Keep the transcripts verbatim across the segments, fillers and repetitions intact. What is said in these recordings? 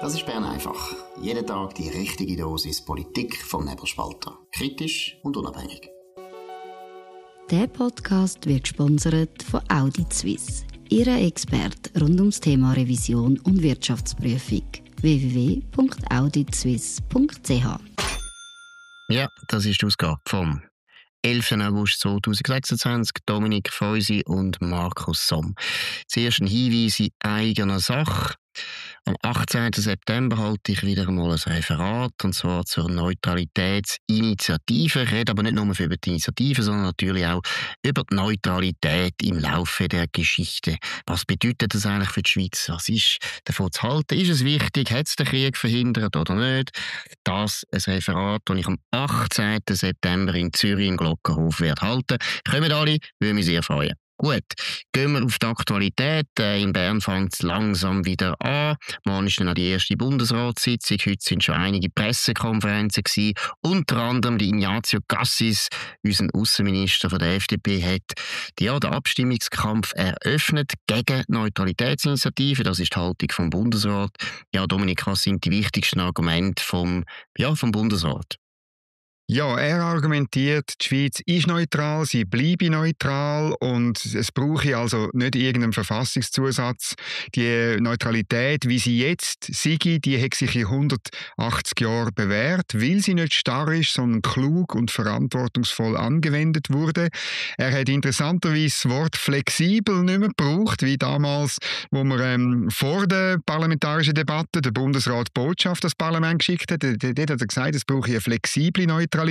Das ist Bern einfach. Jeden Tag die richtige Dosis Politik vom Nebelspalter. Kritisch und unabhängig. Der Podcast wird gesponsert von Audit Suisse, Ihrer Experte rund ums Thema Revision und Wirtschaftsprüfung. w w w punkt audit suisse punkt c h. Ja, das ist die Ausgabe vom elften August zweitausendsechsundzwanzig. Dominik Feusi und Markus Somm. Zuerst ein Hinweis in eigener Sache. Am achtzehnten September halte ich wieder einmal ein Referat, und zwar zur Neutralitätsinitiative. Ich rede aber nicht nur über die Initiative, sondern natürlich auch über die Neutralität im Laufe der Geschichte. Was bedeutet das eigentlich für die Schweiz? Was ist davon zu halten? Ist es wichtig? Hat es den Krieg verhindert oder nicht? Das ist ein Referat, das ich am achtzehnten September in Zürich im Glockenhof werde halten. Kommen alle, würde mich sehr freuen. Gut, gehen wir auf die Aktualität. In Bern fängt es langsam wieder an. Morgen ist dann noch die erste Bundesratssitzung. Heute sind schon einige Pressekonferenzen gewesen. Unter anderem die Ignazio Cassis, unser Außenminister von der F D P, hat ja, den Abstimmungskampf eröffnet gegen die Neutralitätsinitiative. Das ist die Haltung vom Bundesrat. Ja, Dominik, was sind die wichtigsten Argumente vom, ja, vom Bundesrat? Ja, er argumentiert, die Schweiz ist neutral, sie bleibe neutral und es brauche also nicht irgendeinen Verfassungszusatz. Die Neutralität, wie sie jetzt sei, die hat sich in hundertachtzig Jahren bewährt, weil sie nicht starr ist, sondern klug und verantwortungsvoll angewendet wurde. Er hat interessanterweise das Wort flexibel nicht mehr gebraucht, wie damals, wo man ähm, vor der parlamentarischen Debatte der Bundesrat Botschaft das Parlament geschickt hat. Dort hat er gesagt, es brauche eine flexible Neutralität.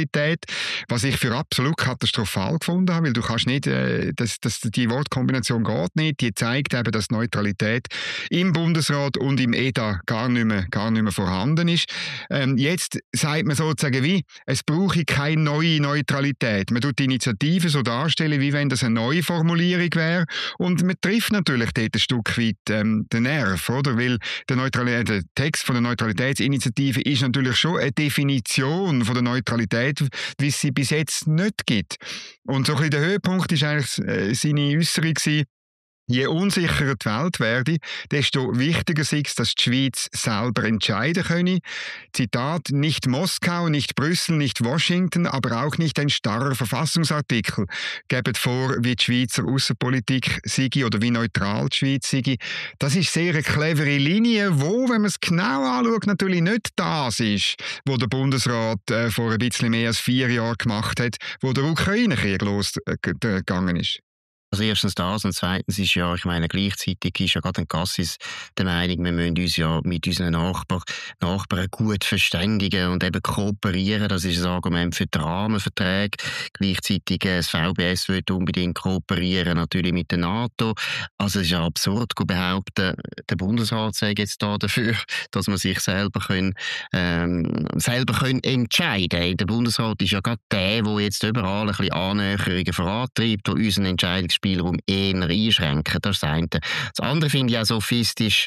Was ich für absolut katastrophal gefunden habe, weil du kannst nicht, äh, das, das, die Wortkombination geht nicht, die zeigt eben, dass Neutralität im Bundesrat und im E D A gar nicht mehr, gar nicht mehr vorhanden ist. Ähm, jetzt sagt man sozusagen wie, es brauche keine neue Neutralität. Man tut die Initiative so darstellen, wie wenn das eine neue Formulierung wäre, und man trifft natürlich dort ein Stück weit ähm, den Nerv, oder? Weil der, Neutralität, der Text von der Neutralitätsinitiative ist natürlich schon eine Definition von der Neutralität, wie es sie bis jetzt nicht gibt. Und so ein bisschen der Höhepunkt war eigentlich äh, seine Äußerung gewesen: Je unsicherer die Welt werde, desto wichtiger sei es, dass die Schweiz selber entscheiden könne. Zitat: Nicht Moskau, nicht Brüssel, nicht Washington, aber auch nicht ein starrer Verfassungsartikel geben vor, wie die Schweizer Außenpolitik sei oder wie neutral die Schweiz sei. Das ist sehr eine clevere Linie, wo, wenn man es genau anschaut, natürlich nicht das ist, wo der Bundesrat äh, vor ein bisschen mehr als vier Jahren gemacht hat, wo der Ukraine-Krieg losgegangen ist. Also erstens das und zweitens ist ja, ich meine, gleichzeitig ist ja gerade ein Cassis der Meinung, wir müssen uns ja mit unseren Nachbarn, Nachbarn gut verständigen und eben kooperieren. Das ist ein Argument für die Rahmenverträge. Gleichzeitig äh, das V B S will unbedingt kooperieren, natürlich mit der NATO. Also es ist ja absurd zu behaupten, der Bundesrat sei jetzt da dafür, dass man sich selber können, ähm, selber können entscheiden können. Der Bundesrat ist ja gerade der, der jetzt überall ein bisschen Annäherungen vorantreibt, der unseren Entscheidungsspielraum eher einschränken. Das ist das eine. Das andere finde ich auch sophistisch.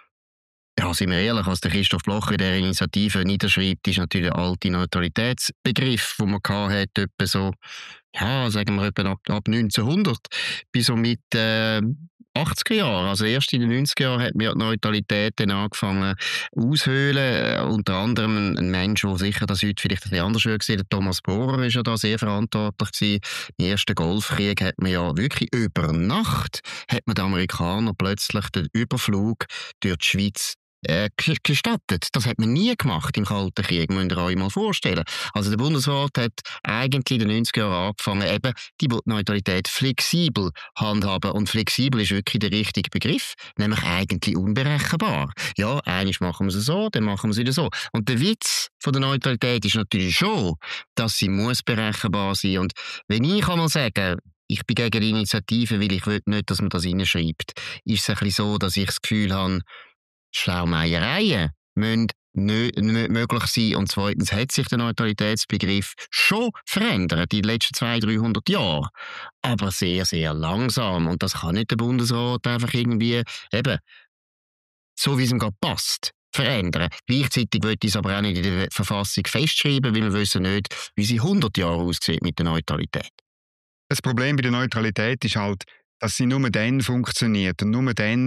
Ja, sind wir ehrlich, was der Christoph Blocher in dieser Initiative niederschreibt, ist natürlich der alte Neutralitätsbegriff, den man hatte, etwa so, ja, sagen wir etwa ab, ab neunzehnhundert bis so mit äh, achtziger Jahren. Also erst in den neunziger Jahren hat man ja die Neutralität dann angefangen auszuhöhlen. Äh, unter anderem ein, ein Mensch, der sicher das heute vielleicht ein bisschen anders gesehen, der Thomas Bohrer, ist ja da sehr verantwortlich gewesen. Im ersten Golfkrieg hat man ja wirklich über Nacht, hat man den Amerikanern plötzlich den Überflug durch die Schweiz Äh, gestattet. Das hat man nie gemacht im Kalten Krieg, müsst ihr euch mal vorstellen. Also der Bundesrat hat eigentlich in den neunziger Jahren angefangen, eben die Neutralität flexibel handhaben. Und flexibel ist wirklich der richtige Begriff, nämlich eigentlich unberechenbar. Ja, eigentlich machen wir es so, dann machen wir es wieder so. Und der Witz von der Neutralität ist natürlich schon, dass sie muss berechenbar sein. Und wenn ich einmal sage, ich bin gegen die Initiative, weil ich will nicht, dass man das reinschreibt, ist es ein bisschen so, dass ich das Gefühl habe, Schlaumeiereien müssen nicht, nicht möglich sein. Und zweitens hat sich der Neutralitätsbegriff schon verändert in den letzten zweihundert, dreihundert Jahren. Aber sehr, sehr langsam. Und das kann nicht der Bundesrat einfach irgendwie, eben, so wie es ihm gerade passt, verändern. Gleichzeitig will ich es aber auch nicht in der Verfassung festschreiben, weil wir wissen nicht, wie sie hundert Jahre aussieht mit der Neutralität. Das Problem bei der Neutralität ist halt, dass sie nur dann funktioniert und nur dann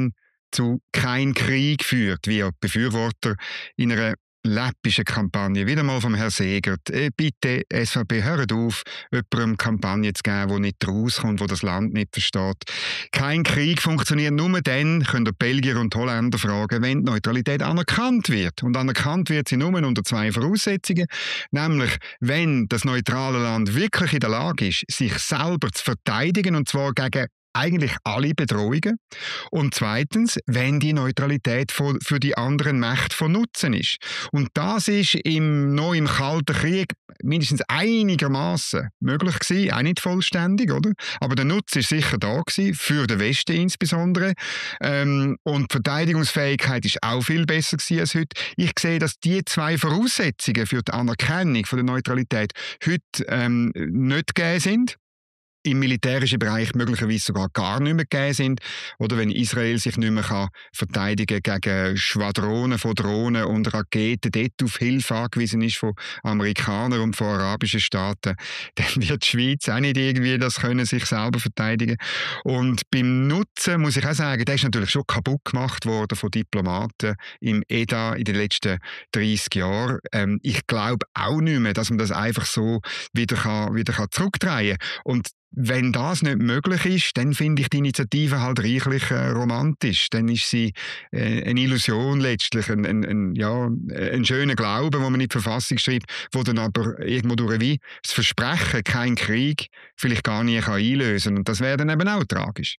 zu kein Krieg führt, wie auch die Befürworter in einer läppische Kampagne, wieder mal vom Herrn Segert. Äh, bitte, S V P, hört auf, jemandem Kampagne zu geben, der nicht rauskommt, der das Land nicht versteht. Kein Krieg funktioniert nur dann, könnt ihr Belgier und Holländer fragen, wenn die Neutralität anerkannt wird. Und anerkannt wird sie nur unter zwei Voraussetzungen. Nämlich, wenn das neutrale Land wirklich in der Lage ist, sich selber zu verteidigen, und zwar gegen eigentlich alle Bedrohungen. Und zweitens, wenn die Neutralität für die anderen Mächte von Nutzen ist. Und das ist im, noch im Kalten Krieg mindestens einigermaßen möglich gewesen, auch nicht vollständig, oder? Aber der Nutzen ist sicher da gewesen, für den Westen insbesondere. Ähm, und die Verteidigungsfähigkeit ist auch viel besser gewesen als heute. Ich sehe, dass die zwei Voraussetzungen für die Anerkennung von der Neutralität heute ähm, nicht gegeben sind. Im militärischen Bereich möglicherweise sogar gar nicht mehr gegeben sind. Oder wenn Israel sich nicht mehr kann verteidigen gegen Schwadronen von Drohnen und Raketen, dort auf Hilfe angewiesen ist von Amerikanern und von arabischen Staaten, dann wird die Schweiz auch nicht irgendwie das können, sich selber verteidigen. Und beim Nutzen muss ich auch sagen, der ist natürlich schon kaputt gemacht worden von Diplomaten im E D A in den letzten dreißig Jahren. Ähm, ich glaube auch nicht mehr, dass man das einfach so wieder, kann, wieder kann zurückdrehen kann. Und wenn das nicht möglich ist, dann finde ich die Initiative halt reichlich äh, romantisch. Dann ist sie äh, eine Illusion letztlich, ein, ein, ein, ja, ein schöner Glaube, den man in die Verfassung schreibt, wo dann aber irgendwo durch wie das Versprechen, kein Krieg, vielleicht gar nie kann einlösen kann. Und das wäre dann eben auch tragisch.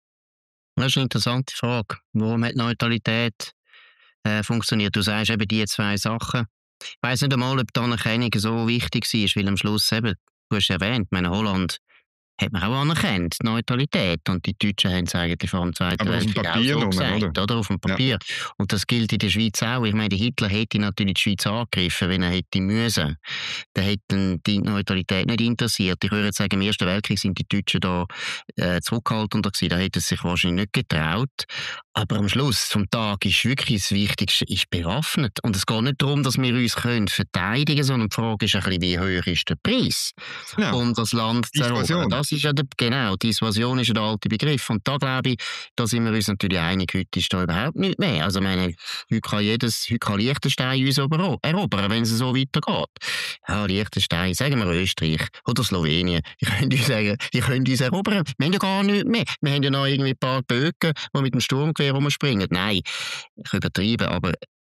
Das ist eine interessante Frage. Warum hat Neutralität äh, funktioniert? Du sagst eben die zwei Sachen. Ich weiss nicht einmal, ob die Anerkennung so wichtig war, weil am Schluss eben, du hast erwähnt, meine Holland hat man auch anerkannt, die Neutralität. Und die Deutschen haben es eigentlich vor dem Zweiten Weltkrieg auch so gesagt, oder? oder? Auf dem Papier. Ja. Und das gilt in der Schweiz auch. Ich meine, Hitler hätte natürlich die Schweiz angegriffen, wenn er hätte müssen. Dann hätte die Neutralität nicht interessiert. Ich würde jetzt sagen, im Ersten Weltkrieg sind die Deutschen da äh, zurückhaltender gewesen. Da hätten sie sich wahrscheinlich nicht getraut. Aber am Schluss vom Tag ist wirklich das Wichtigste, ist bewaffnet. Und es geht nicht darum, dass wir uns können verteidigen können, sondern die Frage ist ein bisschen, wie hoch ist der Preis, ja. um das Land zu erobern. Das ist ja der, genau, Dissuasion ist ja der alte Begriff. Und da glaube ich, da sind wir uns natürlich einig, heute ist da überhaupt nicht mehr. Also meine, heute kann jedes, heute kann Liechtenstein uns erobern, wenn es so weitergeht. Ja, Liechtenstein, sagen wir Österreich oder Slowenien, ich könnte uns sagen, die können uns erobern. Wir haben ja gar nichts mehr. Wir haben ja noch irgendwie ein paar Bögen, die mit dem Sturmgewehr rumspringen. Nein, ich übertreibe, aber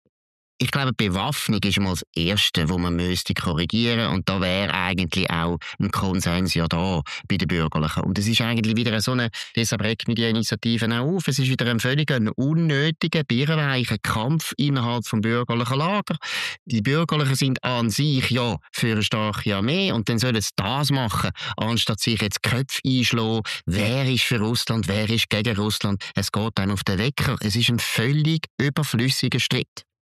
ich glaube, Bewaffnung ist mal das Erste, wo man müsste korrigieren, und da wäre eigentlich auch ein Konsens ja da bei den Bürgerlichen. Und es ist eigentlich wieder so eine, deshalb regt mich die Initiative auch auf, es ist wieder ein völlig unnötiger, birrenweicher Kampf innerhalb vom bürgerlichen Lager. Die Bürgerlichen sind an sich ja für eine starke Armee, und dann sollen sie das machen, anstatt sich jetzt Köpfe einschlagen, wer ist für Russland, wer ist gegen Russland. Es geht dann auf den Wecker. Es ist ein völlig überflüssiger Streit.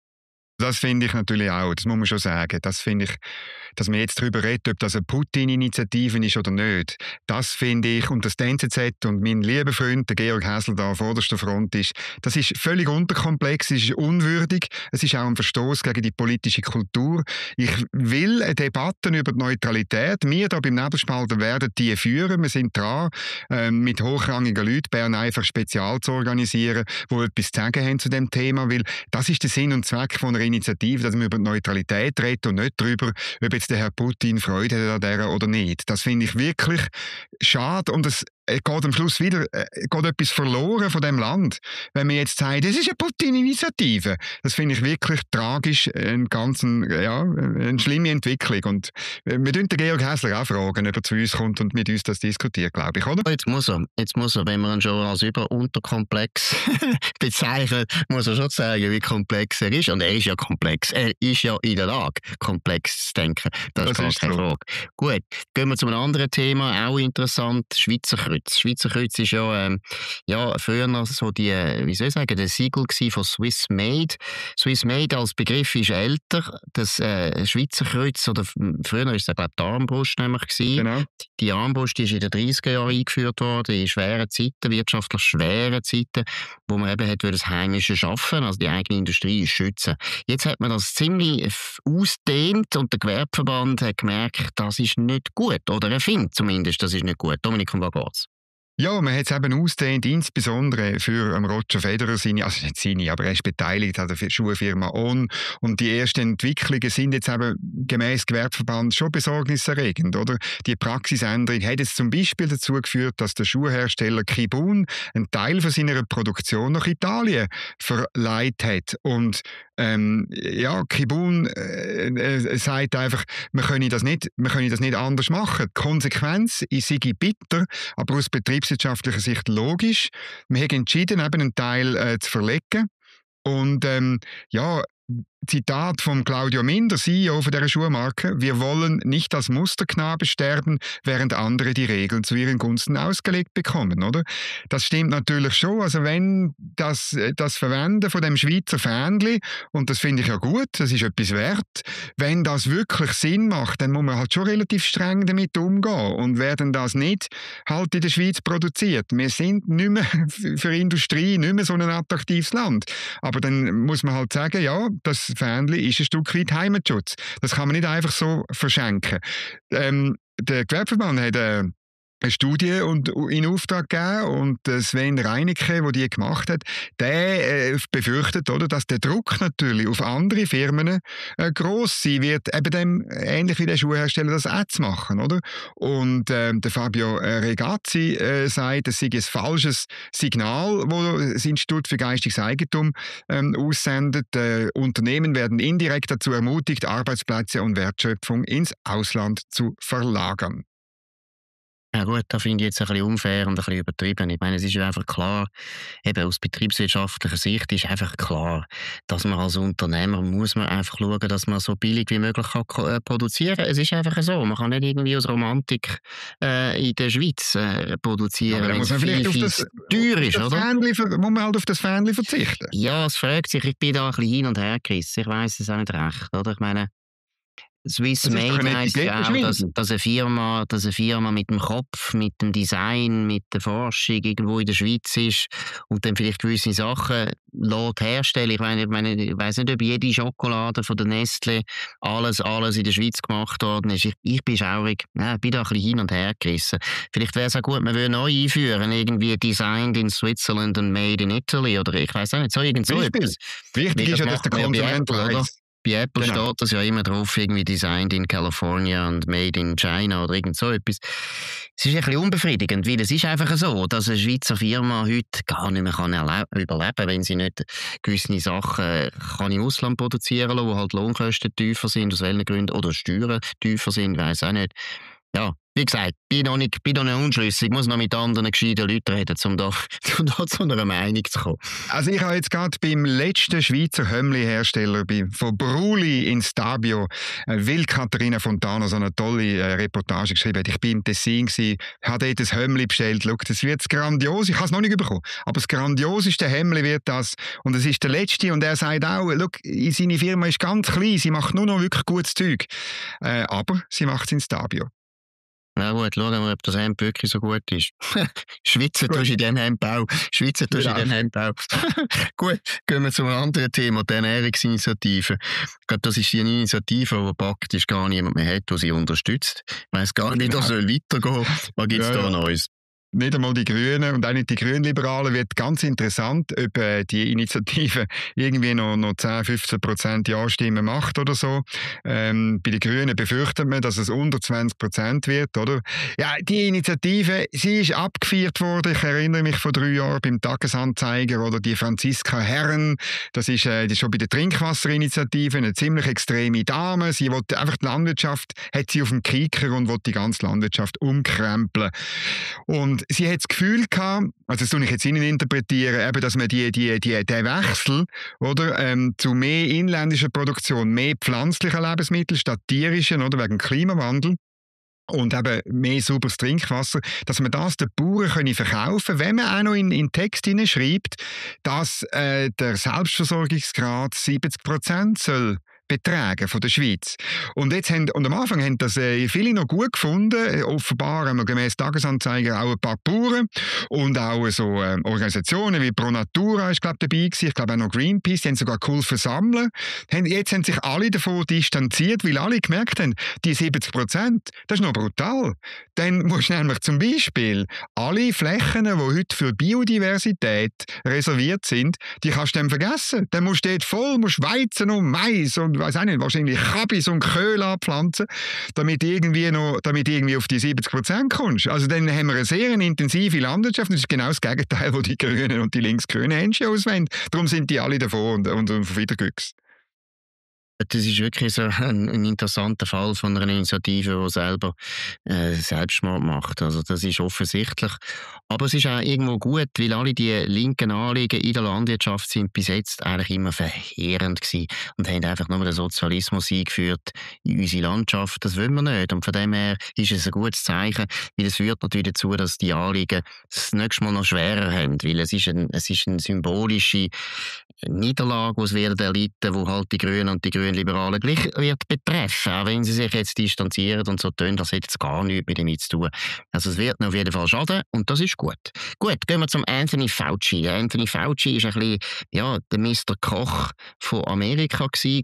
Das finde ich natürlich auch, das muss man schon sagen. Das finde ich, dass man jetzt darüber redet, ob das eine Putin-Initiative ist oder nicht. Das finde ich, und das die N Z Z und mein lieber Freund, der Georg Häsler, da an vorderster Front ist, das ist völlig unterkomplex, es ist unwürdig, es ist auch ein Verstoß gegen die politische Kultur. Ich will eine Debatte über die Neutralität. Wir hier beim Nebelspalter werden die führen. Wir sind dran, äh, mit hochrangigen Leuten Bern einfach spezial zu organisieren, die etwas zu sagen haben zu dem Thema, weil das ist der Sinn und Zweck von einer Initiative, dass man über die Neutralität redet und nicht darüber, ob jetzt der Herr Putin Freude hat an der oder nicht. Das finde ich wirklich schade, und es geht am Schluss wieder äh, geht etwas verloren von dem Land, wenn man jetzt sagt, das ist eine Putin-Initiative. Das finde ich wirklich tragisch, eine ganz ja, eine schlimme Entwicklung. Und wir dürfen den Georg Häsler auch fragen, ob er zu uns kommt und mit uns das diskutiert, glaube ich, oder? Jetzt muss er, jetzt muss er, wenn man ihn schon als über-unterkomplex bezeichnet, muss er schon sagen, wie komplex er ist. Und er ist ja komplex. Er ist ja in der Lage, komplex zu denken. Das, das ist keine so. Frage. Gut, gehen wir zu einem anderen Thema, auch interessant, Schweizer Kreuz. Schweizer Kreuz ist ja, ähm, ja früher noch so die, wie soll ich sagen, der Siegel von Swiss Made. Swiss Made als Begriff ist älter. Das äh, Schweizer Kreuz, oder früher war es, glaube ich, die Armbrust nämlich gewesen. Genau. Die Armbrust ist in den dreißiger Jahren eingeführt worden, in schweren Zeiten, wirtschaftlich schweren Zeiten, wo man eben hat, das Heimische schaffen, also die eigene Industrie schützen. Jetzt hat man das ziemlich ausdehnt, und der Gewerbeverband hat gemerkt, das ist nicht gut. Oder er findet zumindest, das ist nicht gut. Dominik, um was geht's? Ja, man hat es eben ausgedehnt, insbesondere für Roger Federer seine, also nicht seine, aber er ist beteiligt an der Schuhfirma On. Und die ersten Entwicklungen sind jetzt eben gemäß Gewerbeverband schon besorgniserregend, oder? Die Praxisänderung hat jetzt zum Beispiel dazu geführt, dass der Schuhhersteller Kibun einen Teil von seiner Produktion nach Italien verleiht hat. Und ähm, ja, Kibun äh, äh, sagt einfach, wir können das nicht, wir können das nicht anders machen. Die Konsequenz ist sei bitter, aber aus betriebswirtschaftlicher Sicht logisch. Wir haben entschieden, eben einen Teil äh, zu verlegen. Und ähm, ja, Zitat von Claudio Minder, C E O von dieser Schuhmarke: Wir wollen nicht als Musterknabe sterben, während andere die Regeln zu ihren Gunsten ausgelegt bekommen, oder? Das stimmt natürlich schon. Also wenn das, das Verwenden von dem Schweizer Fähnli, und das finde ich ja gut, das ist etwas wert, wenn das wirklich Sinn macht, dann muss man halt schon relativ streng damit umgehen. Und werden das nicht halt in der Schweiz produziert. Wir sind nicht mehr für Industrie nicht mehr so ein attraktives Land. Aber dann muss man halt sagen, ja, das Fähnli ist ein Stück weit Heimatschutz. Das kann man nicht einfach so verschenken. Ähm, der Gewerbeverband hat äh, eine Studie und, in Auftrag gegeben und Sven Reinecke, der die gemacht hat, der äh, befürchtet, oder, dass der Druck natürlich auf andere Firmen äh, gross sein wird, eben dem, ähnlich wie der Schuhhersteller das auch zu machen. Oder? Und äh, der Fabio Regazzi äh, sagt, es sei ein falsches Signal, das das Institut für geistiges Eigentum ähm, aussendet. Äh, Unternehmen werden indirekt dazu ermutigt, Arbeitsplätze und Wertschöpfung ins Ausland zu verlagern. Ja gut, da finde ich jetzt ein bisschen unfair und ein bisschen übertrieben. Ich meine, es ist ja einfach klar, eben aus betriebswirtschaftlicher Sicht ist einfach klar, dass man als Unternehmer muss man einfach schauen, dass man so billig wie möglich kann produzieren kann. Es ist einfach so. Man kann nicht irgendwie aus Romantik äh, in der Schweiz äh, produzieren, ja, wenn es viel, viel das, teuer ist, das oder? Fähnli, muss man halt auf das Fähnli verzichten. Ja, es fragt sich, ich bin da ein bisschen hin und her gerissen. Ich weiss es auch nicht recht, oder? Ich meine, Swiss Made heisst ja auch, dass, dass, eine Firma, dass eine Firma mit dem Kopf, mit dem Design, mit der Forschung irgendwo in der Schweiz ist und dann vielleicht gewisse Sachen lässt herstellen. Ich meine, ich, meine, ich weiss nicht, ob jede Schokolade von der Nestle alles, alles in der Schweiz gemacht worden ist. Ich, ich bin schaurig, ja, bin da ein bisschen hin und her gerissen. Vielleicht wäre es auch gut, man würde neu einführen, irgendwie Designed in Switzerland und Made in Italy oder ich weiss auch nicht, so irgend so etwas. Wichtig ist ja, dass der Konsument weiß. Bei Apple genau. steht das ja immer drauf, irgendwie Designed in California und Made in China oder irgend so etwas. Es ist ein bisschen unbefriedigend, weil es ist einfach so, dass eine Schweizer Firma heute gar nicht mehr kann überleben kann, wenn sie nicht gewisse Sachen kann im Ausland produzieren kann, wo halt Lohnkosten tiefer sind, aus welchen Gründen, oder Steuern tiefer sind, ich weiss auch nicht. Ja, wie gesagt, bin noch nicht, bin noch nicht unschlüssig, muss noch mit anderen gescheiten Leuten reden, um da, um da zu einer Meinung zu kommen. Also ich habe jetzt gerade beim letzten Schweizer Hömmli-Hersteller, von Bruli in Stabio, weil Katharina Fontana so eine tolle äh, Reportage geschrieben hat. Ich war im Tessin, habe dort ein Hömmli bestellt. Schau, das wird grandios, ich habe es noch nicht bekommen, aber das grandioseste Hömmli wird das. Und es ist der letzte und er sagt auch, schau, seine Firma ist ganz klein, sie macht nur noch wirklich gutes Zeug. Äh, aber sie macht es in Stabio. Na gut, schauen wir, ob das Hemd wirklich so gut ist. Schweizer tust du in diesem Hemd auch. Schweizer tust du in diesem Hemd auch. Gut, gehen wir zu einem anderen Thema, die Ernährungsinitiative. Ich glaube, das ist die Initiative, die praktisch gar niemand mehr hat, die sie unterstützt. Ich weiss gar nicht, wie das soll weitergehen. Was gibt es ja, da Neues? Nicht einmal die Grünen und auch nicht die Grünliberalen. Wird ganz interessant, ob äh, die Initiative irgendwie noch, noch zehn bis fünfzehn Prozent Ja-Stimmen macht oder so. Ähm, bei den Grünen befürchtet man, dass es unter zwanzig Prozent wird, oder? Ja, die Initiative, sie ist abgefeiert worden. Ich erinnere mich vor drei Jahren beim Tagesanzeiger oder die Franziska Herren. Das ist, äh, das ist schon bei der Trinkwasserinitiative eine ziemlich extreme Dame. Sie wollte einfach die Landwirtschaft, hat sie auf dem Kicker und wollte die ganze Landwirtschaft umkrempeln. Und sie hat das Gefühl gehabt, also das tue ich jetzt Ihnen interpretieren, eben, dass man die, die, die, den Wechsel oder, ähm, zu mehr inländischer Produktion, mehr pflanzlicher Lebensmittel statt tierischen, oder, wegen Klimawandel, und eben mehr sauberes Trinkwasser, dass man das den Bauern können verkaufen, wenn man auch noch in den Text hineinschreibt, dass äh, der Selbstversorgungsgrad siebzig Prozent soll Beträge von der Schweiz. Und, jetzt haben, und am Anfang haben das äh, viele noch gut gefunden. Offenbar haben wir gemäss Tagesanzeiger auch ein paar Bauern und auch so äh, Organisationen wie Pro Natura ist, glaub, dabei gewesen. Ich glaube auch noch Greenpeace, die haben sogar geholfen sammeln. Jetzt haben sich alle davon distanziert, weil alle gemerkt haben, die siebzig Prozent, das ist noch brutal. Dann musst du nämlich zum Beispiel alle Flächen, die heute für Biodiversität reserviert sind, die kannst du dann vergessen. Dann musst du dort voll musst Weizen und Mais und weiss auch nicht, wahrscheinlich Kabis und Köhl anpflanzen, damit irgendwie noch, damit irgendwie auf die siebzig Prozent kommst. Also dann haben wir eine sehr intensive Landwirtschaft. Das ist genau das Gegenteil, was die Grünen und die linksgrünen N G Os wollen. Darum sind die alle davon und, und, und wieder Glücks. Das ist wirklich so ein, ein interessanter Fall von einer Initiative, die selber äh, Selbstmord macht. Also das ist offensichtlich. Aber es ist auch irgendwo gut, weil alle die linken Anliegen in der Landwirtschaft sind bis jetzt eigentlich immer verheerend gewesen und haben einfach nur den Sozialismus eingeführt in unsere Landschaft. Das wollen wir nicht. Und von dem her ist es ein gutes Zeichen, weil es führt natürlich dazu, dass die Anliegen das nächste Mal noch schwerer haben, weil es ist, ein, es ist eine symbolische Niederlage, die es werden erlitten, wo halt die Grünen und die Grünliberalen gleich wird betreffen, auch wenn sie sich jetzt distanzieren und so tun, das hat jetzt gar nichts mit damit zu tun. Also es wird auf jeden Fall schaden und das ist gut. Gut, gehen wir zum Anthony Fauci. Anthony Fauci ist ein bisschen, ja, der Mister Koch von Amerika gewesen,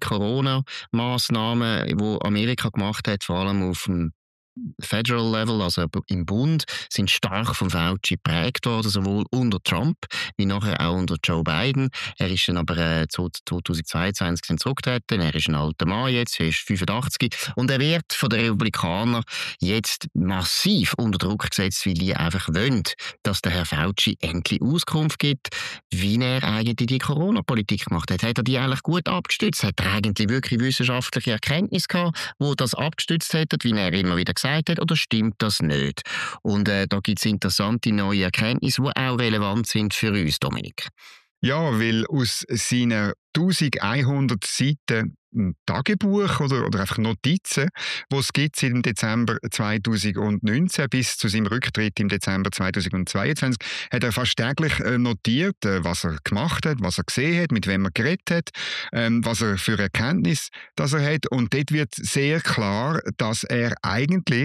Corona-Massnahmen, die Amerika gemacht hat, vor allem auf dem Federal Level, also im Bund, sind stark von Fauci geprägt worden, sowohl unter Trump wie nachher auch unter Joe Biden. Er ist dann aber äh, zweitausendzweiundzwanzig zurückgetreten. Er ist ein alter Mann jetzt, er ist fünfundachtzig und er wird von den Republikanern jetzt massiv unter Druck gesetzt, weil die einfach wollen, dass der Herr Fauci endlich Auskunft gibt, wie er eigentlich die Corona-Politik gemacht hat. Hat er die eigentlich gut abgestützt? Hat er eigentlich wirklich wissenschaftliche Erkenntnisse gehabt, wo das abgestützt hätte, wie er immer wieder gesagt hat, oder stimmt das nicht? Und äh, da gibt es interessante neue Erkenntnisse, die auch relevant sind für uns, Dominik. Ja, weil aus seinen elfhundert Seiten Tagebuch oder, oder einfach Notizen, die es gibt seit dem Dezember zweitausendneunzehn bis zu seinem Rücktritt im Dezember zweitausendzweiundzwanzig, hat er fast täglich notiert, was er gemacht hat, was er gesehen hat, mit wem er geredet hat, ähm, was er für Erkenntnis das er hat. Und dort wird sehr klar, dass er eigentlich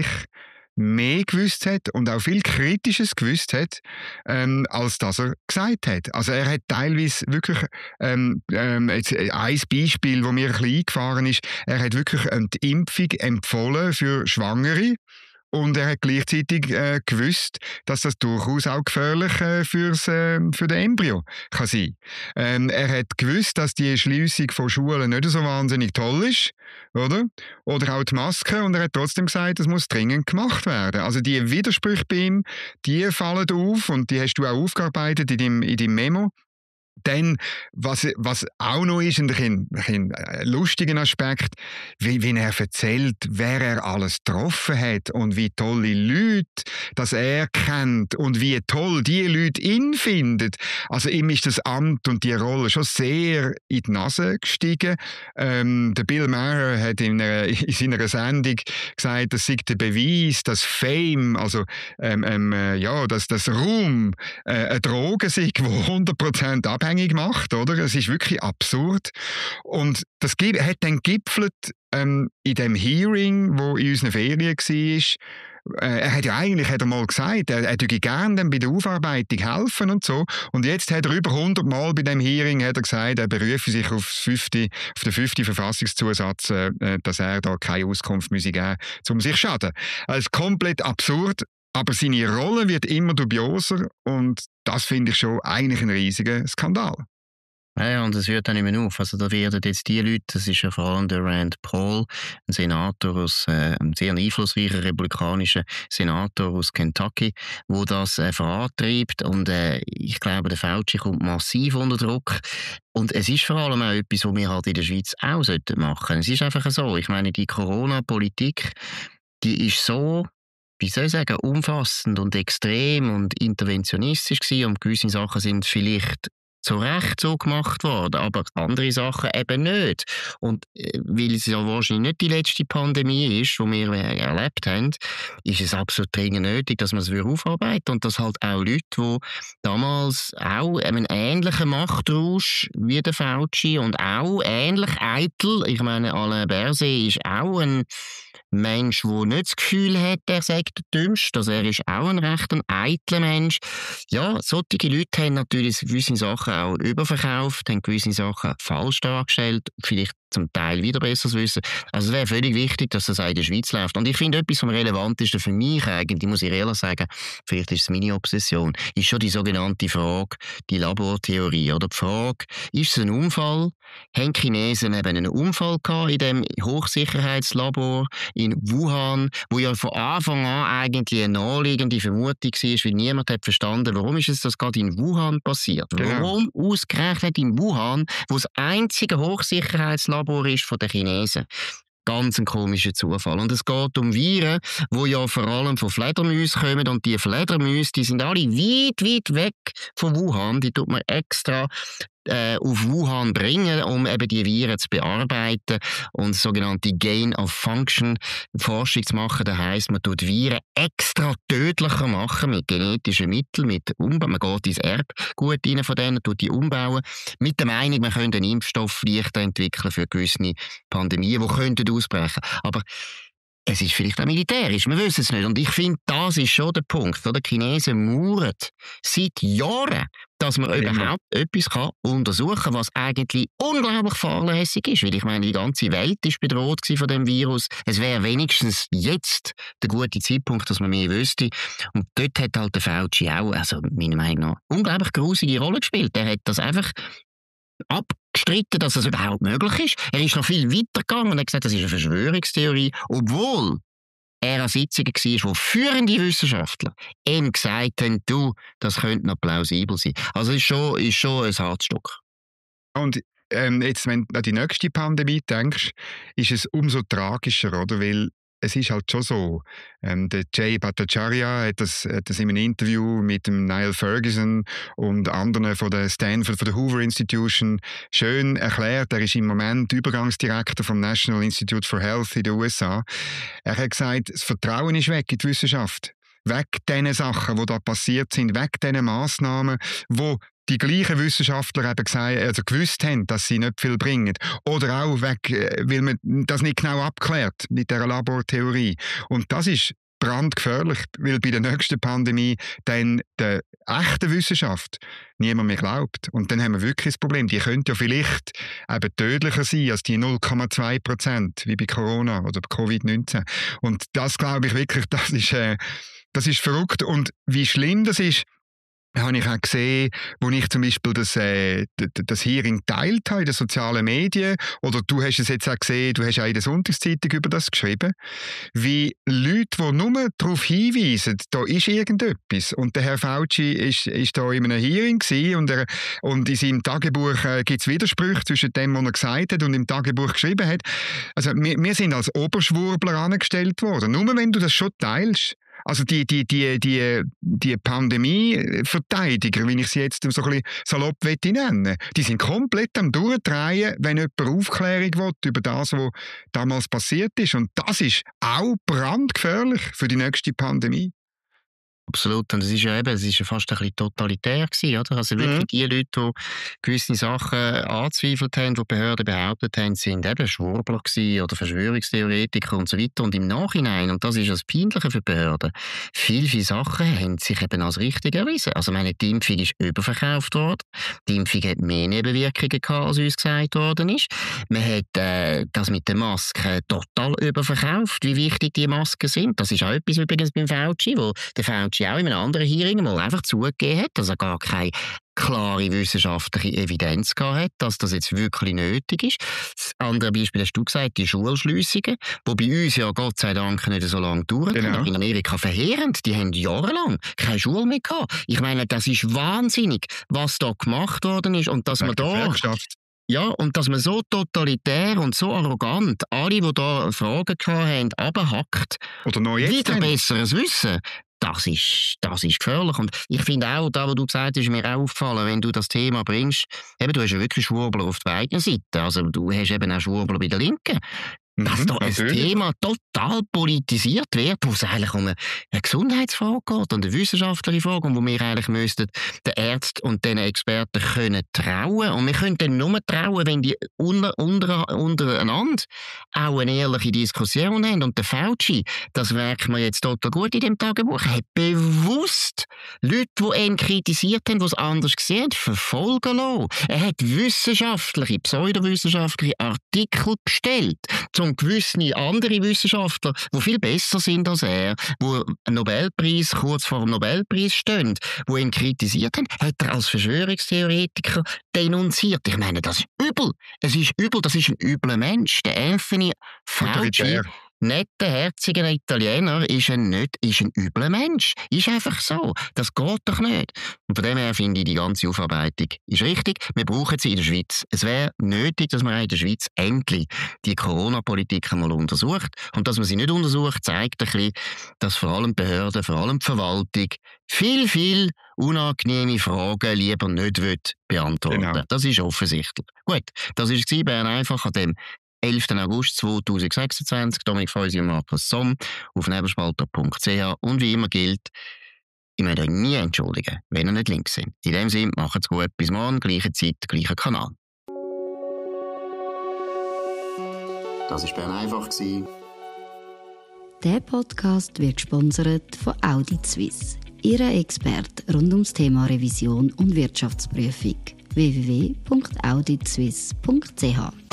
mehr gewusst hat und auch viel Kritisches gewusst hat, ähm, als das er gesagt hat. Also er hat teilweise wirklich, ähm, ähm, jetzt ein Beispiel, das mir ein bisschen eingefahren ist, er hat wirklich ähm, die Impfung empfohlen für Schwangere. Und er hat gleichzeitig äh, gewusst, dass das durchaus auch gefährlich äh, für's, äh, für den Embryo kann sein. Ähm, er hat gewusst, dass die Schliessung von Schulen nicht so wahnsinnig toll ist, oder? Oder auch die Maske. Und er hat trotzdem gesagt, das muss dringend gemacht werden. Also die Widersprüche bei ihm, die fallen auf und die hast du auch aufgearbeitet in deinem, in deinem Memo. Dann, was, was auch noch ist, ein, ein, ein lustiger Aspekt, wie, wie er erzählt, wer er alles getroffen hat und wie tolle Leute das er kennt und wie toll die Leute ihn finden. Also ihm ist das Amt und die Rolle schon sehr in die Nase gestiegen. Ähm, der Bill Maher hat in, einer, in seiner Sendung gesagt, das sei der Beweis, dass Fame, also ähm, ähm, ja, dass das Ruhm äh, eine Droge sei, die hundert Prozent abhängig macht, oder? Es ist wirklich absurd. Und das hat dann gipfelt ähm, in dem Hearing, wo in unseren Ferien war. Äh, er hat ja eigentlich hat er mal gesagt, er, er würde gerne bei der Aufarbeitung helfen und so. Und jetzt hat er über hundert Mal bei dem Hearing hat er gesagt, er berufe sich auf, fünfte, auf den fünften Verfassungszusatz, äh, dass er da keine Auskunft müsse geben, um sich zu schaden. Also komplett absurd. Aber seine Rolle wird immer dubioser und das finde ich schon eigentlich ein riesiger Skandal. Ja, und es hört auch nicht mehr auf. Also da werden jetzt die Leute, das ist ja vor allem der Rand Paul, ein Senator aus, äh, ein sehr einflussreicher republikanischer Senator aus Kentucky, wo das äh, vorantreibt. Und äh, ich glaube, der Fauci kommt massiv unter Druck. Und es ist vor allem auch etwas, was wir halt in der Schweiz auch machen sollten. Es ist einfach so. Ich meine, die Corona-Politik, die ist so, wie soll ich sagen, umfassend und extrem und interventionistisch gewesen. Und gewisse Sachen sind vielleicht zu Recht so gemacht worden, aber andere Sachen eben nicht. Und äh, weil es ja wahrscheinlich nicht die letzte Pandemie ist, die wir erlebt haben, ist es absolut dringend nötig, dass man es aufarbeiten und dass halt auch Leute, die damals auch einen ähnlichen Machtrausch wie der Fauci und auch ähnlich eitel, ich meine, Alain Berset ist auch ein Mensch, der nicht das Gefühl hat, er sei der Dümmste, also er ist auch ein recht ein eitler Mensch. Ja, solche Leute haben natürlich gewisse Sachen auch überverkauft, haben gewisse Sachen falsch dargestellt, vielleicht zum Teil wieder besseres Wissen. Also es wäre völlig wichtig, dass das auch in der Schweiz läuft. Und ich finde, etwas vom Relevantesten für mich eigentlich, muss ich ehrlich sagen, vielleicht ist es meine Obsession, ist schon die sogenannte Frage, die Labortheorie. Oder die Frage, ist es ein Unfall? Haben die Chinesen eben einen Unfall gehabt in dem Hochsicherheitslabor in Wuhan, wo ja von Anfang an eigentlich eine naheliegende Vermutung war, weil niemand hat verstanden, warum ist es das gerade in Wuhan passiert? Warum genau. Ausgerechnet in Wuhan, wo das einzige Hochsicherheitslabor ist von den Chinesen? Ganz ein komischer Zufall. Und es geht um Viren, die ja vor allem von Fledermäusen kommen. Und die Fledermäuse, die sind alle weit, weit weg von Wuhan. Die tut man extra äh, auf Wuhan bringen, um eben die Viren zu bearbeiten und sogenannte Gain-of-Function-Forschung zu machen. Das heisst, man tut Viren extra tödlicher machen mit genetischen Mitteln, mit Umbau. Man geht ins Erbgut rein von denen, tut die umbauen, mit der Meinung, man könnte einen Impfstoff leichter entwickeln für gewisse Pandemien, die könnten ausbrechen. Aber es ist vielleicht auch militärisch, wir wissen es nicht. Und ich finde, das ist schon der Punkt. Die Chinesen mauern seit Jahren, dass man ja. überhaupt etwas kann untersuchen kann, was eigentlich unglaublich fahrlässig ist. Weil ich meine, die ganze Welt ist bedroht von dem Virus. Es wäre wenigstens jetzt der gute Zeitpunkt, dass man mehr wüsste. Und dort hat halt der Fauci auch, also meiner Meinung nach, unglaublich grusige Rolle gespielt. Er hat das einfach abgestritten, dass es überhaupt möglich ist. Er ist noch viel weiter gegangen und hat gesagt, das ist eine Verschwörungstheorie, obwohl er an Sitzungen war, wo führende Wissenschaftler ihm gesagt haben, du, das könnte noch plausibel sein. Also es ist schon, ist schon ein Herzstück. Und ähm, jetzt, wenn du an die nächste Pandemie denkst, ist es umso tragischer, oder? Weil es ist halt schon so. Ähm, der Jay Bhattacharya hat das, hat das in einem Interview mit dem Niall Ferguson und anderen von der Stanford, von der Hoover Institution schön erklärt. Er ist im Moment Übergangsdirektor vom National Institute for Health in den U S A. Er hat gesagt, das Vertrauen ist weg in die Wissenschaft. Weg diesen Sachen, die da passiert sind, weg diesen Massnahmen, wo die gleichen Wissenschaftler eben gesagt, also gewusst haben, dass sie nicht viel bringen. Oder auch weg, weil man das nicht genau abklärt mit dieser Labortheorie. Und das ist brandgefährlich, weil bei der nächsten Pandemie dann der echten Wissenschaft niemand mehr glaubt. Und dann haben wir wirklich das Problem. Die könnte ja vielleicht eben tödlicher sein als die null Komma zwei Prozent, wie bei Corona oder bei Covid neunzehn. Und das glaube ich wirklich, das ist, äh, das ist verrückt. Und wie schlimm das ist, habe ich auch gesehen, wo ich zum Beispiel das, äh, das Hearing geteilt habe in den sozialen Medien, oder du hast es jetzt auch gesehen, du hast auch in der Sonntagszeitung über das geschrieben, wie Leute, die nur darauf hinweisen, da ist irgendetwas. Und der Herr Fauci ist, ist da in einem Hearing gewesen und, er, und in seinem Tagebuch äh, gibt es Widersprüche zwischen dem, was er gesagt hat und im Tagebuch geschrieben hat. Also wir, wir sind als Oberschwurbler angestellt worden. Nur wenn du das schon teilst. Also die, die, die, die, die Pandemie-Verteidiger, wie ich sie jetzt so ein bisschen salopp nennen, die sind komplett am Durchdrehen, wenn jemand Aufklärung will über das, was damals passiert ist. Und das ist auch brandgefährlich für die nächste Pandemie. Absolut. Und es ist ja eben, es ist ja fast ein bisschen totalitär gewesen, oder? Also wirklich mhm. die Leute, die gewisse Sachen angezweifelt haben, die Behörden behauptet haben, sind eben Schwurbler gewesen oder Verschwörungstheoretiker und so weiter. Und im Nachhinein, und das ist das Peinliche für die Behörden, viele, viele Sachen haben sich eben als richtig erwiesen. Also meine, die Impfung ist überverkauft worden. Die Impfung hat mehr Nebenwirkungen gehabt, als uns gesagt worden ist. Man hat äh, das mit den Masken total überverkauft, wie wichtig die Masken sind. Das ist auch etwas übrigens beim Fauci, wo der Fauci auch in einem anderen Hearing mal einfach zugegeben hat, dass er gar keine klare wissenschaftliche Evidenz gehabt hat, dass das jetzt wirklich nötig ist. Das andere Beispiel hast du gesagt, die Schulschliessungen, die bei uns ja Gott sei Dank nicht so lange dauern. Genau. In Amerika verheerend, die haben jahrelang keine Schule mehr gehabt. Ich meine, das ist wahnsinnig, was da gemacht worden ist und dass man da... Ja, und dass man so totalitär und so arrogant alle, die da Fragen hatten, abhackt, oder noch jetzt wieder besseres Wissen. Das ist, das ist gefährlich. Und ich finde auch, da, was du gesagt hast, ist mir auch aufgefallen, wenn du das Thema bringst, eben, du hast ja wirklich Schwurbler auf beiden Seiten. Also du hast eben auch Schwurbler bei der Linken. Dass Mhm, da ein natürlich. Thema total politisiert wird, wo es eigentlich um eine, eine Gesundheitsfrage geht und eine wissenschaftliche Frage, und wo wir eigentlich müssten den Ärzten und den Experten können trauen. Und wir können dann nur trauen, wenn die unter, unter, untereinander auch eine ehrliche Diskussion haben. Und der Fauci, das merkt man jetzt total gut in dem Tagebuch, hat bewusst Leute, die ihn kritisiert haben, die es anders gesehen haben, verfolgen lassen. Er hat wissenschaftliche, pseudowissenschaftliche Artikel gestellt, zum gewisse andere Wissenschaftler, die viel besser sind als er, die einen Nobelpreis kurz vor dem Nobelpreis stehen, die ihn kritisiert haben, hat er als Verschwörungstheoretiker denunziert. Ich meine, das ist übel. Es ist übel, das ist ein übler Mensch. Der Anthony Fauci, Autoritär. netter, herziger Italiener, ist ein, nicht, ist ein übler Mensch. Ist einfach so. Das geht doch nicht. Und von dem her finde ich, die ganze Aufarbeitung ist richtig. Wir brauchen sie in der Schweiz. Es wäre nötig, dass man in der Schweiz endlich die Corona-Politik einmal untersucht. Und dass man sie nicht untersucht, zeigt ein bisschen, dass vor allem die Behörden, vor allem die Verwaltung, viel, viel unangenehme Fragen lieber nicht beantworten will. Genau. Das ist offensichtlich. Gut, das war Bern einfach an dem elften August zweitausendsechsundzwanzig. Dominik Feusi und Markus Somm auf nebelspalter punkt c h. Und wie immer gilt, ich möchte euch nie entschuldigen, wenn ihr nicht links sind. In dem Sinne, macht's gut. Bis morgen, gleiche Zeit, gleicher Kanal. Das war Bern einfach. Der Podcast wird gesponsert von Audit Suisse, Ihre Experte rund ums Thema Revision und Wirtschaftsprüfung. w w w punkt audit suisse punkt c h